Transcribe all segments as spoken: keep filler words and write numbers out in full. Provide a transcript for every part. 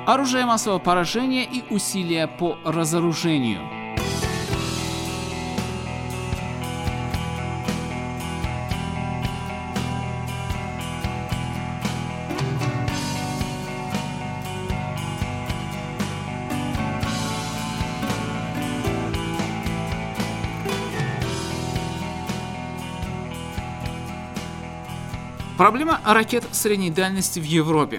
оружие массового поражения и усилия по разоружению. Проблема ракет средней дальности в Европе.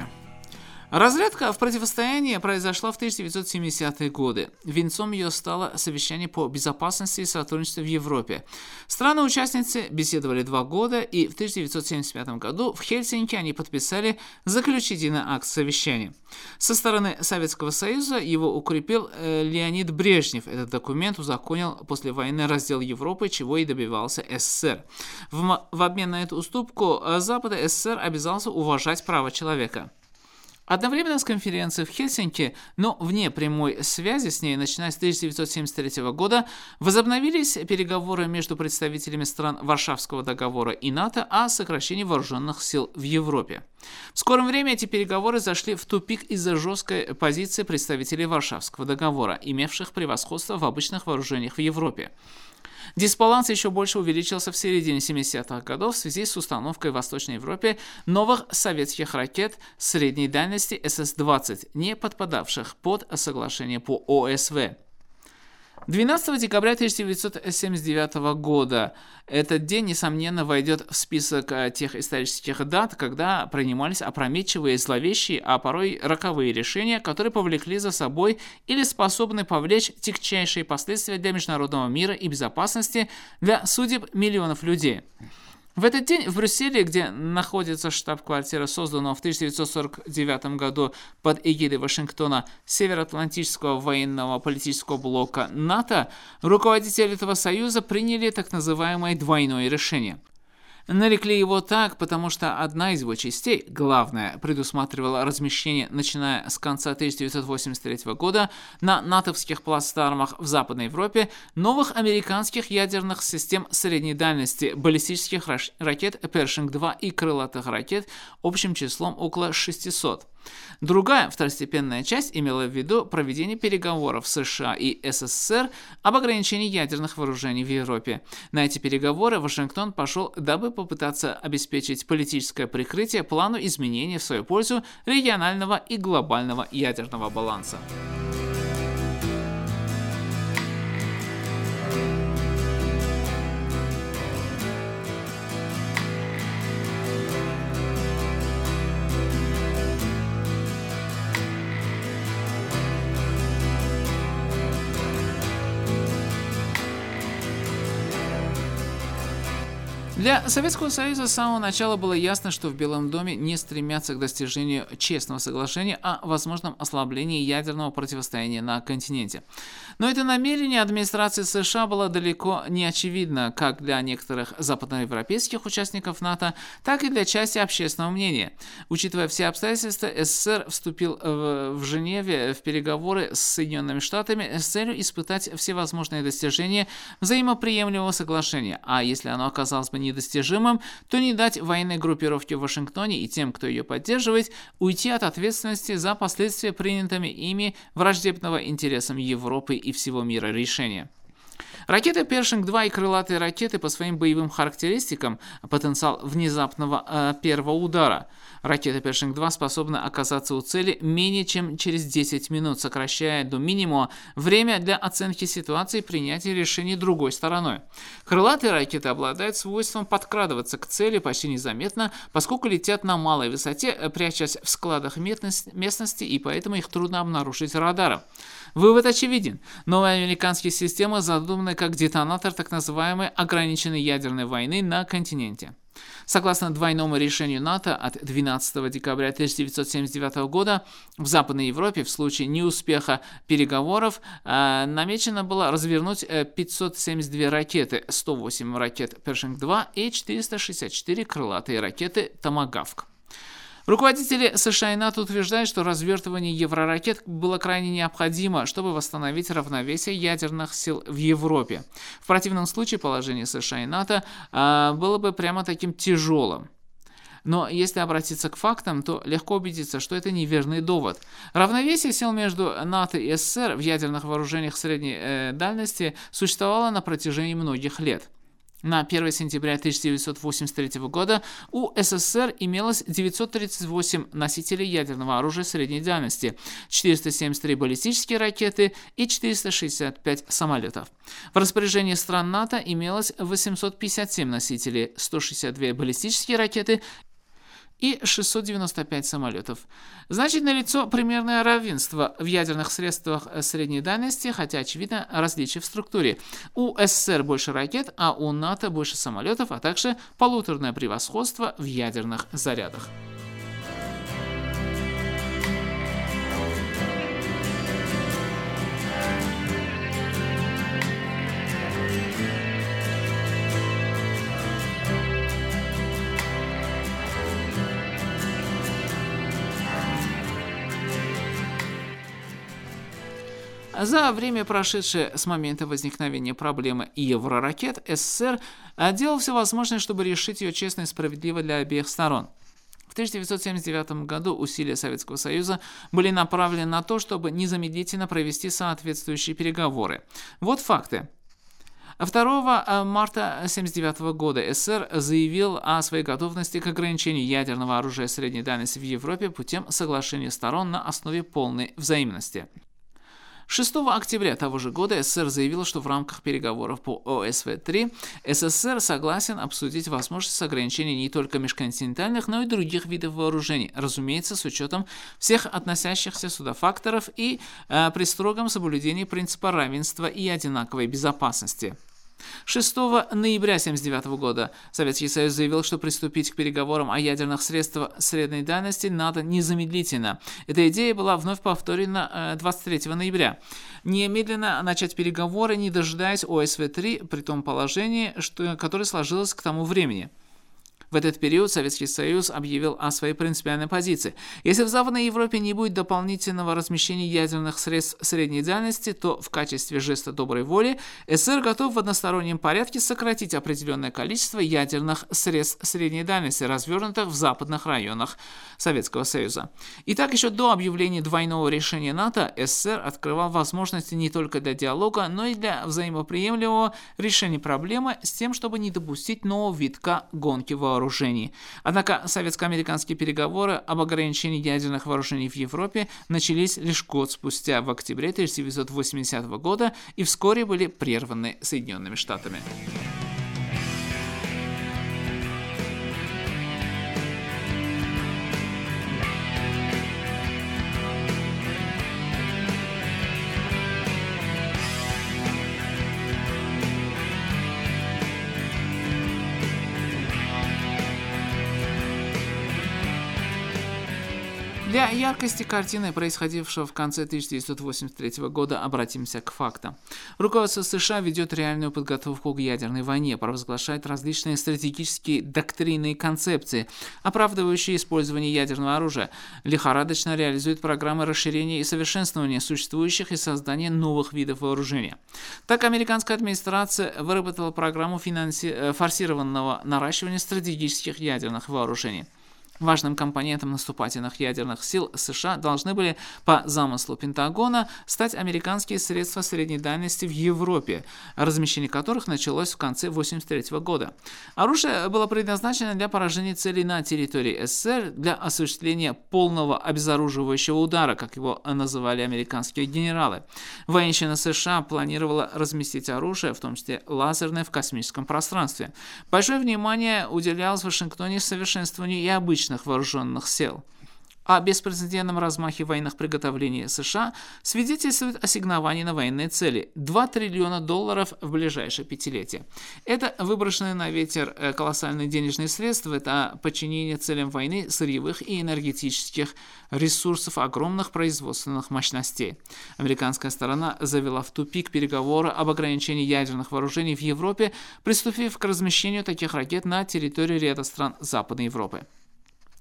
Разрядка в противостоянии произошла в тысяча девятьсот семидесятые годы. Венцом ее стало совещание по безопасности и сотрудничеству в Европе. Страны-участницы беседовали два года, и в тысяча девятьсот семьдесят пятом году в Хельсинки они подписали заключительный акт совещания. Со стороны Советского Союза его укрепил э, Леонид Брежнев. Этот документ узаконил после войны раздел Европы, чего и добивался СССР. В, в обмен на эту уступку Запада СССР обязался уважать права человека. Одновременно с конференцией в Хельсинки, но вне прямой связи с ней, начиная с тысяча девятьсот семьдесят третьего года, возобновились переговоры между представителями стран Варшавского договора и НАТО о сокращении вооруженных сил в Европе. В скором времени эти переговоры зашли в тупик из-за жесткой позиции представителей Варшавского договора, имевших превосходство в обычных вооружениях в Европе. Дисбаланс еще больше увеличился в середине семидесятых годов в связи с установкой в Восточной Европе новых советских ракет средней дальности эс эс двадцать, не подпадавших под соглашение по о эс вэ. двенадцатого декабря тысяча девятьсот семьдесят девятого года этот день, несомненно, войдет в список тех исторических дат, когда принимались опрометчивые, зловещие, а порой роковые решения, которые повлекли за собой или способны повлечь тягчайшие последствия для международного мира и безопасности для судеб миллионов людей. В этот день в Брюсселе, где находится штаб-квартира созданного в тысяча девятьсот сорок девятом году под эгидой Вашингтона Североатлантического военного политического блока НАТО, руководители этого союза приняли так называемое двойное решение. Нарекли его так, потому что одна из его частей, главная, предусматривала размещение, начиная с конца тысяча девятьсот восемьдесят третьего года, на натовских плацдармах в Западной Европе новых американских ядерных систем средней дальности, баллистических ракет Першинг два и крылатых ракет общим числом около шестисот. Другая, второстепенная часть имела в виду проведение переговоров США и эс эс эс эр об ограничении ядерных вооружений в Европе. На эти переговоры Вашингтон пошел, дабы попытаться обеспечить политическое прикрытие плану изменения в свою пользу регионального и глобального ядерного баланса. Для Советского Союза с самого начала было ясно, что в Белом доме не стремятся к достижению честного соглашения о возможном ослаблении ядерного противостояния на континенте. Но это намерение администрации США было далеко не очевидно как для некоторых западноевропейских участников НАТО, так и для части общественного мнения. Учитывая все обстоятельства, эс эс эс эр вступил в, в Женеве в переговоры с Соединенными Штатами с целью испытать все возможные достижения взаимоприемлемого соглашения, а если оно оказалось бы недостижимым, то не дать военной группировке в Вашингтоне и тем, кто ее поддерживает, уйти от ответственности за последствия принятыми ими враждебного интересам Европы и всего мира решения. Ракеты Першинг два и крылатые ракеты по своим боевым характеристикам потенциал внезапного э, первого удара. Ракета Першинг два способна оказаться у цели менее чем через десять минут, сокращая до минимума время для оценки ситуации и принятия решений другой стороной. Крылатые ракеты обладают свойством подкрадываться к цели почти незаметно, поскольку летят на малой высоте, прячась в складах местности, и поэтому их трудно обнаружить радаром. Вывод очевиден. Новые американские системы задуманы как детонатор так называемой ограниченной ядерной войны на континенте. Согласно двойному решению НАТО от двенадцатого декабря тысяча девятьсот семьдесят девятого года, в Западной Европе в случае неуспеха переговоров э, намечено было развернуть э, пятьсот семьдесят две ракеты, сто восемь ракет Першинг два и четыреста шестьдесят четыре крылатые ракеты Томагавк. Руководители США и НАТО утверждают, что развертывание евроракет было крайне необходимо, чтобы восстановить равновесие ядерных сил в Европе. В противном случае положение США и НАТО а, было бы прямо таким тяжелым. Но если обратиться к фактам, то легко убедиться, что это неверный довод. Равновесие сил между НАТО и СССР в ядерных вооружениях средней э, дальности существовало на протяжении многих лет. На первое сентября тысяча девятьсот восемьдесят третьего года у СССР имелось девятьсот тридцать восемь носителей ядерного оружия средней дальности, четыреста семьдесят три баллистические ракеты и четыреста шестьдесят пять самолетов. В распоряжении стран НАТО имелось восемьсот пятьдесят семь носителей, сто шестьдесят две баллистические ракеты и шестьсот девяносто пять самолетов. Значит, налицо примерное равенство в ядерных средствах средней дальности, хотя, очевидно, различия в структуре. У СССР больше ракет, а у НАТО больше самолетов, а также полуторное превосходство в ядерных зарядах. За время, прошедшее с момента возникновения проблемы евроракет, СССР делал все возможное, чтобы решить ее честно и справедливо для обеих сторон. В тысяча девятьсот семьдесят девятом году усилия Советского Союза были направлены на то, чтобы незамедлительно провести соответствующие переговоры. Вот факты. второго марта тысяча девятьсот семьдесят девятого года СССР заявил о своей готовности к ограничению ядерного оружия средней дальности в Европе путем соглашения сторон на основе полной взаимности. шестого октября того же года СССР заявил, что в рамках переговоров по О С В три СССР согласен обсудить возможность ограничения не только межконтинентальных, но и других видов вооружений, разумеется, с учетом всех относящихся сюда факторов и э, при строгом соблюдении принципа равенства и одинаковой безопасности. шестого ноября тысяча девятьсот семьдесят девятого года Советский Союз заявил, что приступить к переговорам о ядерных средствах средней дальности надо незамедлительно. Эта идея была вновь повторена двадцать третьего ноября. Немедленно начать переговоры, не дожидаясь О С В три, при том положении, что, которое сложилось к тому времени. В этот период Советский Союз объявил о своей принципиальной позиции. Если в Западной Европе не будет дополнительного размещения ядерных средств средней дальности, то в качестве жеста доброй воли СССР готов в одностороннем порядке сократить определенное количество ядерных средств средней дальности, развернутых в западных районах Советского Союза. Итак, еще до объявления двойного решения НАТО СССР открывал возможности не только для диалога, но и для взаимоприемлемого решения проблемы с тем, чтобы не допустить нового витка гонки вооружений. Вооружений. Однако советско-американские переговоры об ограничении ядерных вооружений в Европе начались лишь год спустя, в октябре тысяча девятьсот восьмидесятого года, и вскоре были прерваны Соединенными Штатами. Для яркости картины, происходившего в конце тысяча девятьсот восемьдесят третьего года, обратимся к фактам. Руководство США ведет реальную подготовку к ядерной войне, провозглашает различные стратегические доктрины и концепции, оправдывающие использование ядерного оружия, лихорадочно реализует программы расширения и совершенствования существующих и создания новых видов вооружения. Так, американская администрация выработала программу финанси... форсированного наращивания стратегических ядерных вооружений. Важным компонентом наступательных ядерных сил США должны были, по замыслу Пентагона, стать американские средства средней дальности в Европе, размещение которых началось в конце тысяча девятьсот восемьдесят третьего года. Оружие было предназначено для поражения целей на территории СССР, для осуществления полного обезоруживающего удара, как его называли американские генералы. Военщина США планировала разместить оружие, в том числе лазерное, в космическом пространстве. Большое внимание уделялось в Вашингтоне совершенствованию и обычных вооруженных сил. О беспрецедентном размахе военных приготовлений США свидетельствует ассигнование на военные цели – два триллиона долларов в ближайшее пятилетие. Это выброшенные на ветер колоссальные денежные средства, это подчинение целям войны сырьевых и энергетических ресурсов огромных производственных мощностей. Американская сторона завела в тупик переговоры об ограничении ядерных вооружений в Европе, приступив к размещению таких ракет на территории ряда стран Западной Европы.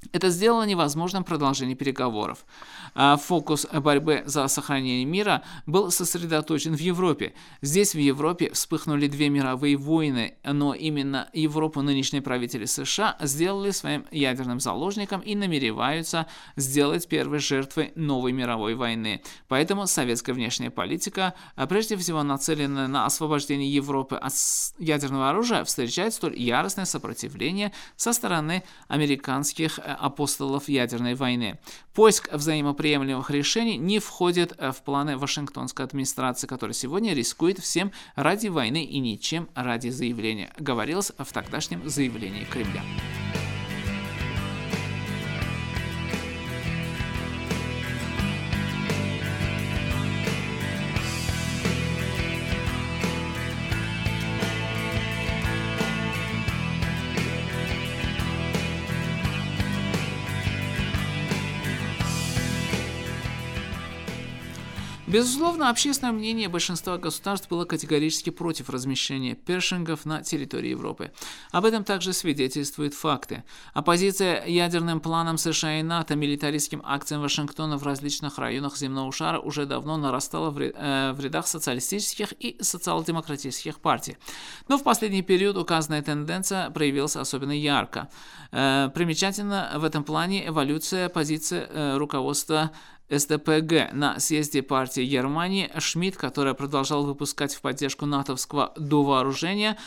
Это сделало невозможным продолжение переговоров. Фокус борьбы за сохранение мира был сосредоточен в Европе. Здесь, в Европе, вспыхнули две мировые войны, но именно Европу нынешние правители США сделали своим ядерным заложником и намереваются сделать первой жертвой новой мировой войны. Поэтому советская внешняя политика, прежде всего нацеленная на освобождение Европы от ядерного оружия, встречает столь яростное сопротивление со стороны американских апостолов ядерной войны. Поиск взаимоприемлемых решений не входит в планы Вашингтонской администрации, которая сегодня рискует всем ради войны и ничем ради заявления, говорилось в тогдашнем заявлении Кремля. Безусловно, общественное мнение большинства государств было категорически против размещения першингов на территории Европы. Об этом также свидетельствуют факты. Оппозиция ядерным планам США и НАТО, милитаристским акциям Вашингтона в различных районах земного шара уже давно нарастала в рядах социалистических и социал-демократических партий. Но в последний период указанная тенденция проявилась особенно ярко. Примечательно в этом плане эволюция позиции руководства эс дэ пэ гэ на съезде партии Германии. Шмидт, который продолжал выпускать в поддержку натовского довооружения,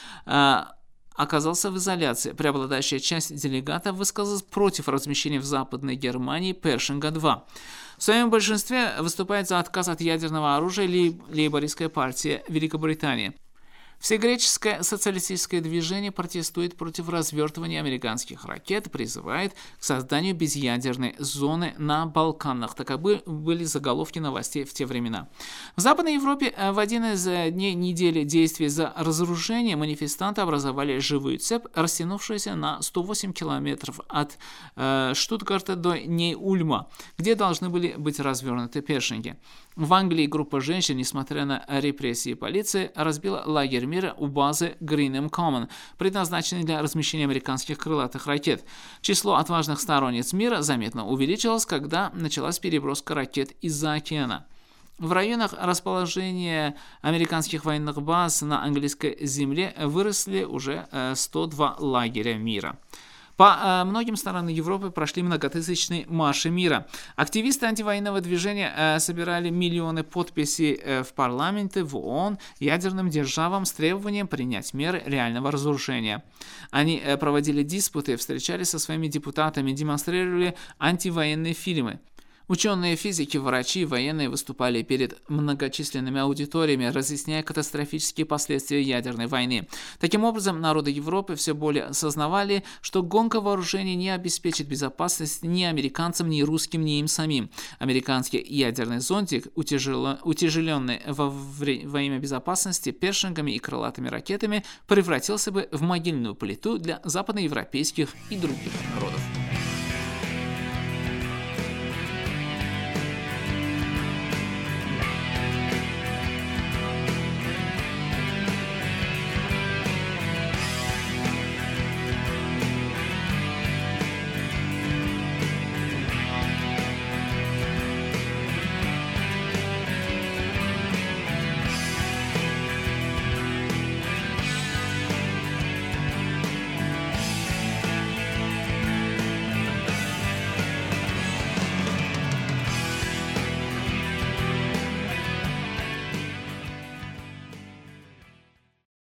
оказался в изоляции. Преобладающая часть делегатов высказалась против размещения в Западной Германии Першинга-два. В своем большинстве выступает за отказ от ядерного оружия лейбористская партия Великобритании. Всегреческое социалистическое движение протестует против развертывания американских ракет, призывает к созданию безъядерной зоны на Балканах. Таковы были заголовки новостей в те времена. В Западной Европе в один из дней недели действий за разоружение манифестанты образовали живую цепь, растянувшуюся на сто восемь километров от э, Штутгарта до Ней-Ульма, где должны были быть развернуты першинги. В Англии группа женщин, несмотря на репрессии полиции, разбила лагерь мира у базы Гринхэм Коммон, предназначенной для размещения американских крылатых ракет. Число отважных сторонниц мира заметно увеличилось, когда началась переброска ракет из-за океана. В районах расположения американских военных баз на английской земле выросли уже сто два лагеря мира. По э, многим странам Европы прошли многотысячные марши мира. Активисты антивоенного движения э, собирали миллионы подписей э, в парламенты, в ООН, ядерным державам с требованием принять меры реального разоружения. Они э, проводили диспуты, встречались со своими депутатами, демонстрировали антивоенные фильмы. Ученые, физики, врачи, военные выступали перед многочисленными аудиториями, разъясняя катастрофические последствия ядерной войны. Таким образом, народы Европы все более осознавали, что гонка вооружений не обеспечит безопасность ни американцам, ни русским, ни им самим. Американский ядерный зонтик, утяжеленный во, во имя безопасности першингами и крылатыми ракетами, превратился бы в могильную плиту для западноевропейских и других народов.